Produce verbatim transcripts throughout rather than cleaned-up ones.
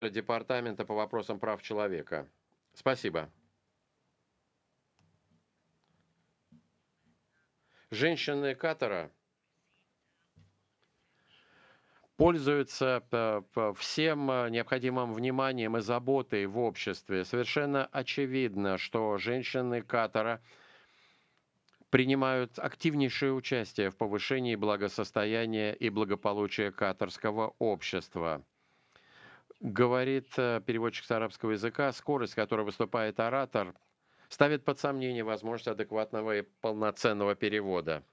Департамента по вопросам прав человека. Спасибо. Женщины Катара пользуются п- п- всем э, необходимым вниманием и заботой в обществе. Совершенно очевидно, что женщины Катара принимают активнейшее участие в повышении благосостояния и благополучия катарского общества. Говорит э, переводчик с арабского языка, скорость, с которой выступает оратор, ставит под сомнение возможность адекватного и полноценного перевода.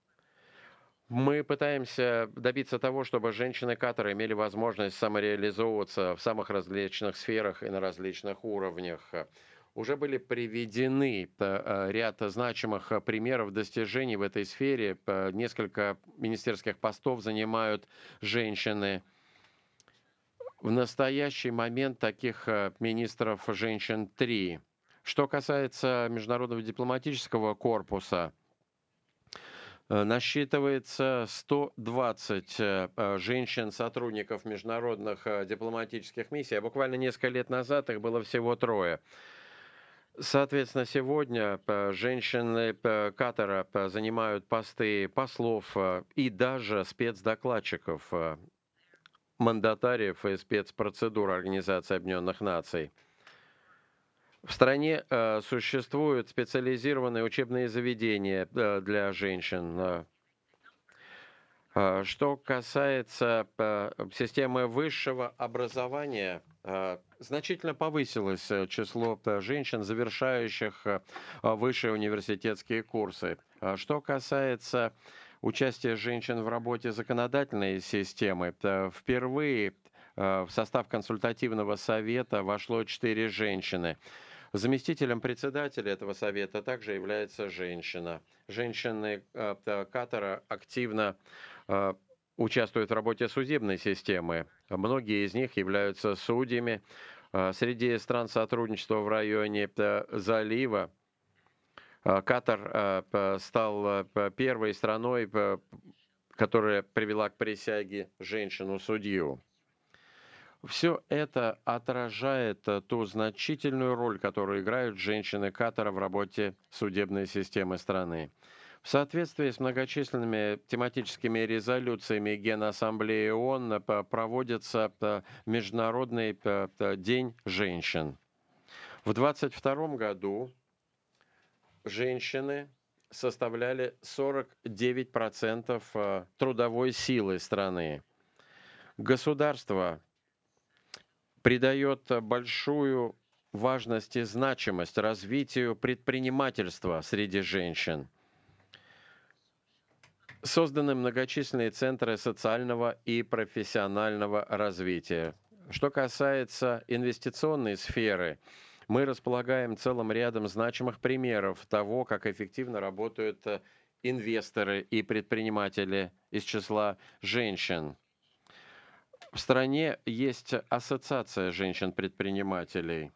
Мы пытаемся добиться того, чтобы женщины Катара имели возможность самореализовываться в самых различных сферах и на различных уровнях. Уже были приведены э, ряд значимых э, примеров достижений в этой сфере. П- Несколько министерских постов занимают женщины. В настоящий момент таких э, министров женщин три. Что касается Международного дипломатического корпуса, Э, насчитывается сто двадцать э, э, женщин-сотрудников международных э, дипломатических миссий, а буквально несколько лет назад их было всего трое. Соответственно, сегодня э, женщины э, Катара э, занимают посты послов э, и даже спецдокладчиков, э, мандатариев и спецпроцедур Организации Объединенных Наций. В стране э, существуют специализированные учебные заведения э, для женщин. э, А, Что касается э, системы высшего образования, э, значительно повысилось э, число э, женщин, завершающих э, а, высшие университетские курсы. А Что касается участия женщин в работе законодательной системы, то впервые э, в состав консультативного совета вошло четыре женщины. Заместителем председателя этого совета также является женщина. Женщины э, т- Катара активно э, участвуют в работе судебной системы. Многие из них являются судьями. Э, Среди стран сотрудничества в районе э, залива э, Катар э, п- стал э, п- первой страной, п- которая привела к присяге женщину-судью. Все это отражает э, ту значительную роль, которую играют женщины Катара в работе судебной системы страны. В соответствии с многочисленными тематическими резолюциями Генассамблеи ООН э, п- проводится э, Международный э, э, день женщин. В двадцать втором году женщины составляли сорок девять процентов э, трудовой силы страны. Государство придает большую важность и значимость развитию предпринимательства среди женщин. Созданы многочисленные центры социального и профессионального развития. Что касается инвестиционной сферы, мы располагаем целым рядом значимых примеров того, как эффективно работают э, инвесторы и предприниматели из числа женщин. В стране есть ассоциация женщин-предпринимателей.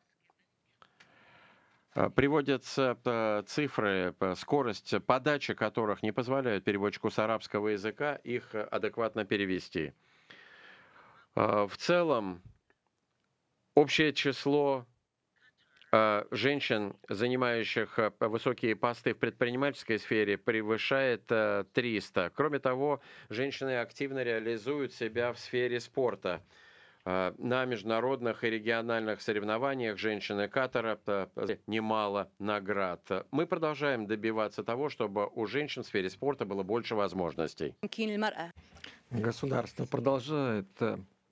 А, Приводятся э, цифры, п- скорость подачи которых не позволяет переводчику с арабского языка их э, адекватно перевести. А, В целом, общее число а, женщин, занимающих э, п- высокие посты в предпринимательской сфере, превышает э, триста. Кроме того, женщины активно реализуют себя в сфере спорта. А, На международных и региональных соревнованиях женщины Катара э, э, немало наград. Мы продолжаем добиваться того, чтобы у женщин в сфере спорта было больше возможностей. Государство продолжает э,